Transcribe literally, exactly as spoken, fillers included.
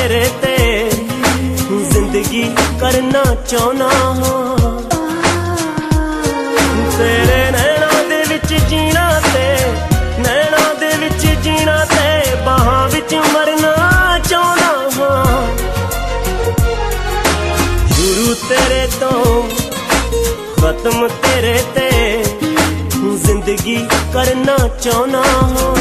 तेरे ते जिंदगी करना चाहना हाँ। तेरे नैना दे विच जीना ते नैना दे विच जीना ते बाहां विच मरना चाहना हाँ। शुरू तेरे तो खत्म तेरे ते जिंदगी करना चाहना हाँ।